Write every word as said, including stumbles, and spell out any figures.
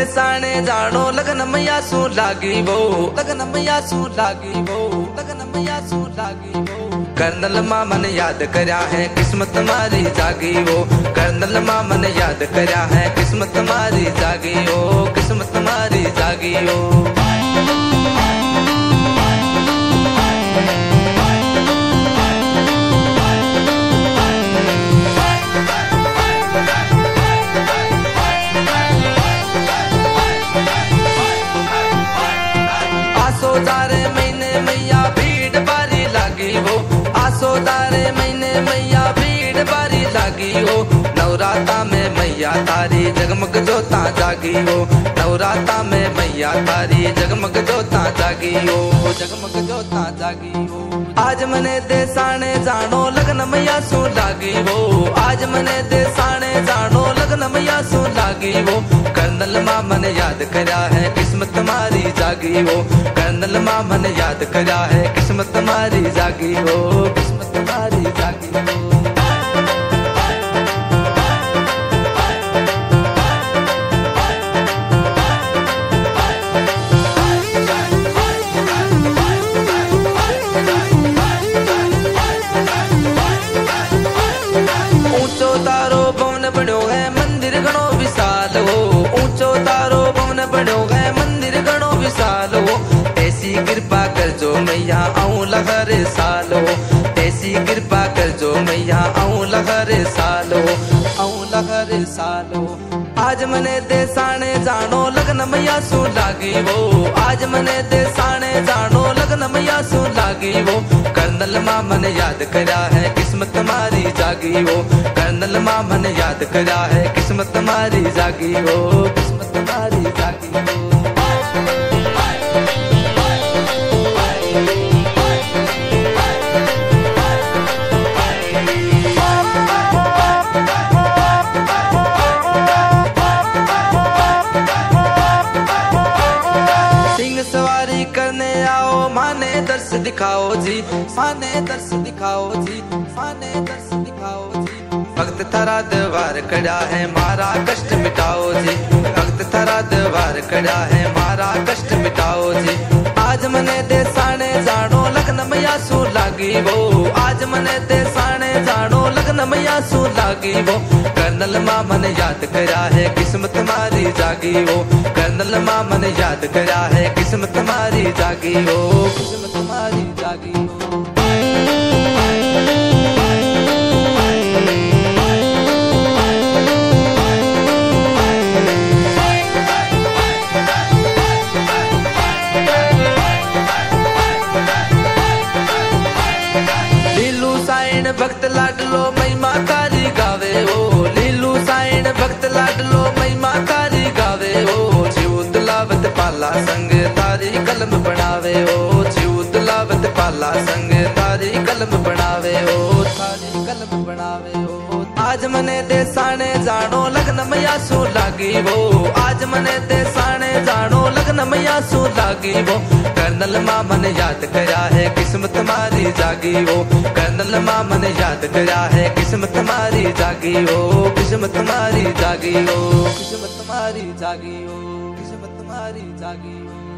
साणे जानो लगन मैया सू लागी वो, लगन मैया सू लागी वो, लगन मैया सू लागी वो। कर्नल मामन याद करया है किस्मत मारी जागी वो, कर्नल मामन याद करया है किस्मत मारी जागी वो, किस्मत मारी जागी वो। आसोदारे महीने मैया भीड़ बारी लागी हो, आसोदारे महीने मैया भीड़ बारी लागी हो। नवराता में मैया तारी जगमग जोता जागी हो, नवराता में मैया तारी जगमग जोता जागी हो, जगमग जोता जागी हो। आज मने दे साणे जानो लगन मैया सू लागी हो, आज मने दे साणे जानो लगन मैया सू लागी हो। कर्नल मामन याद करया है किस्मत मारी जागी हो, कर्नल मामन याद करया है किस्मत मारी जागी हो, किस्मत मारी जागी हो। ऊंचो तारो भवन बन्यो है मंदिर घणो विशाल हो, ऊंचो तारो भवन बन्यो है मंदिर घणो विशाल हो। ऐसी कृपा कर जो मैया आऊं लहर साल हो, ऐसी कृपा कर जो मैया आऊं लहर साल हो, आऊं लहर साल हो। आज मने दे साणे जानो लगन मैया सू लागी वो, आज मने दे साणे जानो लगन मैया सू लागी वो। कर्नल मामन याद करया है किस्मत मारी जागी वो, कर्नल मामन याद करया है किस्मत मारी जागी हो, किस्मत मारी जागी हो। सवारी करने आओ माने दर्श दिखाओ जी, माने दर्श दिखाओ जी, माने दर्श दिखाओ जी। भक्त थारा द्वार खड़ा है मारा कष्ट मिटाओ जी, भक्त थारा द्वार खड़ा है मारा कष्ट मिटाओ जी। आज मने दे साणे जानो लगन मैया सू लागी वो, आज मने दे साणे जानो लगन मैया सू लागी वो। कर्नल मामन याद करया है किस्मत मारी जागी वो, कर्नल मामन याद करया है किस्मत मारी जागी हो, किस्मत मारी जागी हो। लीलू साईन भक्त लाडलो महिमा कारी गावे हो, लीलू साईन भक्त लाडलो महिमा कारी गावे हो। जीव दुलावत पाला संग तारी कलम बनावे हो, जीव दुलावत पाला संग तारी कलम बनावे हो, तारी कलम बनावे हो। आज मने दे साणे जानो लगन मैया सू लागी वो, आज मने दे साणे जानो लगन मैया सू लागी वो। कर्नल मामन याद करया है किस्मत मारी जागी वो, कर्नल मामन याद करया है किस्मत मारी जागी हो, किस्मत मारी जागी हो, किस्मत मारी जागी हो, किस्मत मारी जागी हो।